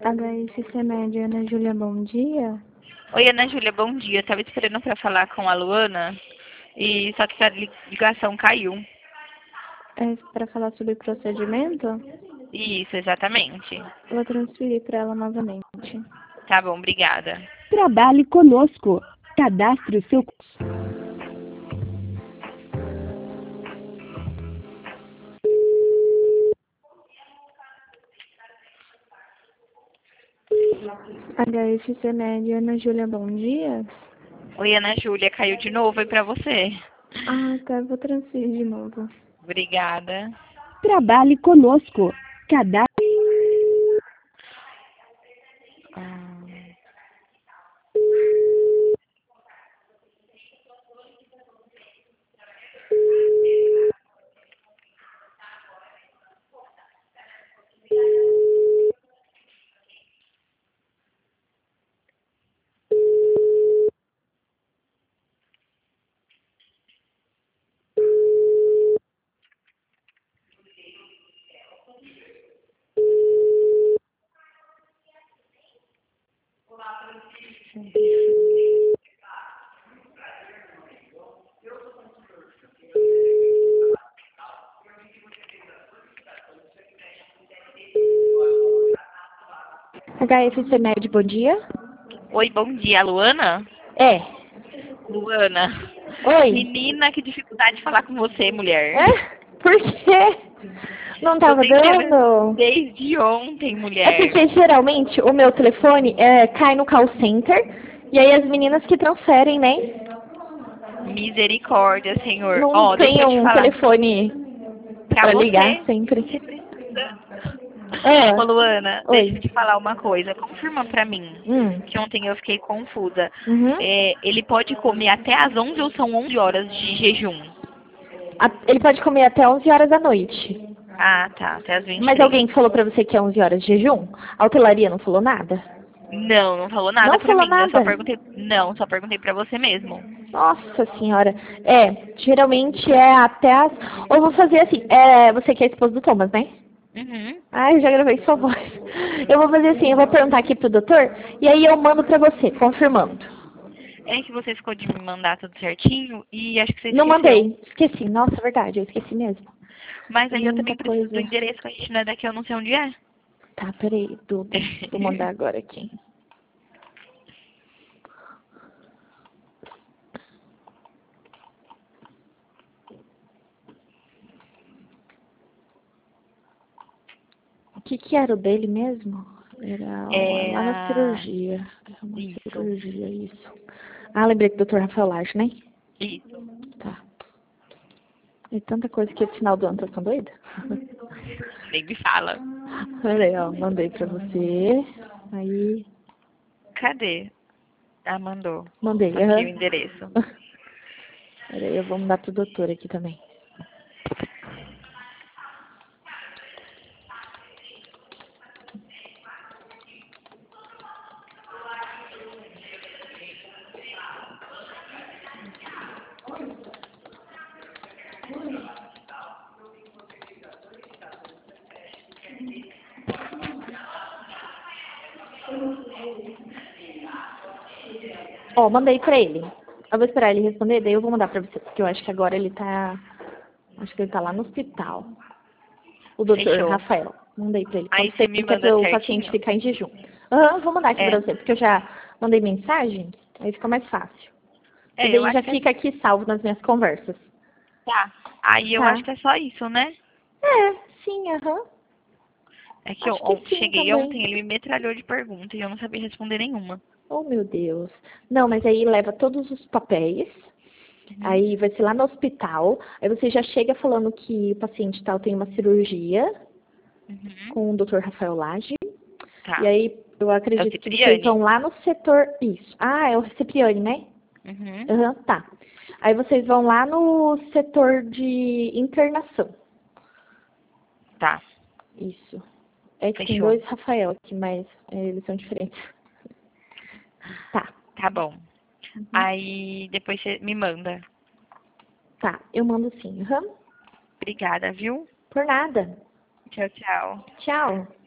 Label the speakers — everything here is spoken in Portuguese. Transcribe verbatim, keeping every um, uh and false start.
Speaker 1: H S C Média, Ana Júlia, bom dia.
Speaker 2: Oi, Ana Júlia, bom dia. Estava esperando para falar com a Luana, e só que a ligação caiu.
Speaker 1: É para falar sobre procedimento?
Speaker 2: Isso, exatamente.
Speaker 1: Vou transferir para ela novamente.
Speaker 2: Tá bom, obrigada.
Speaker 3: Trabalhe conosco. Cadastre o seu...
Speaker 1: H S C Média, Ana Júlia, bom dia.
Speaker 2: Oi, Ana Júlia, caiu de novo aí para você.
Speaker 1: Ah, tá, vou transferir de novo.
Speaker 2: Obrigada.
Speaker 3: Trabalhe conosco. Cadastre...
Speaker 2: Ah.
Speaker 1: H S C Média, bom dia.
Speaker 2: Oi, bom dia, Luana?
Speaker 1: É.
Speaker 2: Luana.
Speaker 1: Oi.
Speaker 2: Menina, que dificuldade de falar com você, mulher.
Speaker 1: É? Por quê? Não tava
Speaker 2: Eu tentei
Speaker 1: dando?
Speaker 2: desde ontem,
Speaker 1: É
Speaker 2: mulher.
Speaker 1: porque geralmente o meu telefone é, cai no call center e aí as meninas que transferem, né?
Speaker 2: Misericórdia, Senhor.
Speaker 1: Não
Speaker 2: Ó, deixa
Speaker 1: tem
Speaker 2: eu te
Speaker 1: um
Speaker 2: falar.
Speaker 1: telefone
Speaker 2: Pra
Speaker 1: pra ligar
Speaker 2: você,
Speaker 1: sempre.
Speaker 2: você precisa. Ô,
Speaker 1: Ah,
Speaker 2: Luana, deixa
Speaker 1: oi.
Speaker 2: eu te falar uma coisa. Confirma pra mim,
Speaker 1: Hum.
Speaker 2: que ontem eu fiquei confusa.
Speaker 1: Uhum.
Speaker 2: É, ele pode comer até às onze ou são onze horas de jejum?
Speaker 1: A- Ele pode comer até onze horas da noite.
Speaker 2: Ah, tá. Até às vinte e
Speaker 1: Mas
Speaker 2: três.
Speaker 1: alguém falou pra você que é onze horas de jejum? A hotelaria não falou nada?
Speaker 2: Não, não falou nada
Speaker 1: Não
Speaker 2: pra
Speaker 1: falou
Speaker 2: mim. Eu só
Speaker 1: nada?
Speaker 2: perguntei. Não, só perguntei pra você mesmo.
Speaker 1: Nossa senhora. É, geralmente é até as... Ou vou fazer assim, é, você que é esposa do Thomas, né?
Speaker 2: Uhum.
Speaker 1: Ai, eu já gravei sua voz. Eu vou fazer assim, eu vou perguntar aqui pro doutor, e aí eu mando pra você, confirmando.
Speaker 2: É que você ficou de me mandar tudo certinho e acho que você
Speaker 1: Não
Speaker 2: esqueceu.
Speaker 1: mandei, esqueci. Nossa, é verdade, eu esqueci mesmo.
Speaker 2: Mas
Speaker 1: É
Speaker 2: aí eu
Speaker 1: muita
Speaker 2: também preciso do
Speaker 1: coisa.
Speaker 2: endereço, que a gente não é daqui, eu não sei onde é.
Speaker 1: Tá, peraí, Duda. Vou mandar agora aqui. O que que era o dele mesmo? Era
Speaker 2: É
Speaker 1: lá na
Speaker 2: a...
Speaker 1: cirurgia. Era uma
Speaker 2: Isso.
Speaker 1: cirurgia, isso. Ah, lembrei do doutor Rafael Laje, né?
Speaker 2: Isso.
Speaker 1: Tá. É tanta coisa que no final do ano tá ficando doida.
Speaker 2: Nem me fala.
Speaker 1: Peraí, ó, mandei pra você. Aí,
Speaker 2: Cadê? Ah, mandou.
Speaker 1: mandei,
Speaker 2: Aqui
Speaker 1: aham.
Speaker 2: o endereço.
Speaker 1: Peraí, eu vou mandar pro doutor aqui também. Ó, mandei pra ele. Eu vou esperar ele responder, daí eu vou mandar pra você, porque eu acho que agora ele tá... Acho que ele tá lá no hospital. O doutor
Speaker 2: Fechou.
Speaker 1: Rafael. Mandei pra ele.
Speaker 2: Aí
Speaker 1: Quanto
Speaker 2: você me
Speaker 1: tempo que é
Speaker 2: manda
Speaker 1: pro paciente
Speaker 2: certinho?
Speaker 1: ficar em jejum. Aham, vou mandar aqui
Speaker 2: É.
Speaker 1: pra você, porque eu já mandei mensagem, aí fica mais fácil. E
Speaker 2: É, eu
Speaker 1: daí já
Speaker 2: acho que é...
Speaker 1: fica aqui salvo nas minhas conversas.
Speaker 2: Tá. Aí eu
Speaker 1: Tá?
Speaker 2: acho que é só isso, né?
Speaker 1: É, sim, aham.
Speaker 2: É que eu
Speaker 1: Acho que
Speaker 2: on-
Speaker 1: sim
Speaker 2: cheguei
Speaker 1: também.
Speaker 2: ontem, ele me metralhou de perguntas e eu não sabia responder nenhuma.
Speaker 1: Oh, meu Deus. Não, mas aí leva todos os papéis.
Speaker 2: Uhum.
Speaker 1: Aí vai ser lá no hospital. Aí você já chega falando que o paciente tal tem uma cirurgia
Speaker 2: Uhum.
Speaker 1: com o doutor Rafael Lage. E
Speaker 2: Tá.
Speaker 1: aí eu
Speaker 2: É o
Speaker 1: acredito que vocês vão
Speaker 2: Cipriani?
Speaker 1: lá no setor. Isso. Ah, é o Cipriani, né?
Speaker 2: Uhum.
Speaker 1: Aham, tá. Aí vocês vão lá no setor de internação.
Speaker 2: Tá.
Speaker 1: Isso. É que tem
Speaker 2: Fechou.
Speaker 1: dois Rafael aqui, mas é, eles são diferentes. Tá.
Speaker 2: Tá bom.
Speaker 1: Uhum.
Speaker 2: Aí depois você me manda.
Speaker 1: Tá, eu mando sim. Aham.
Speaker 2: Obrigada, viu?
Speaker 1: Por nada.
Speaker 2: Tchau, tchau.
Speaker 1: Tchau.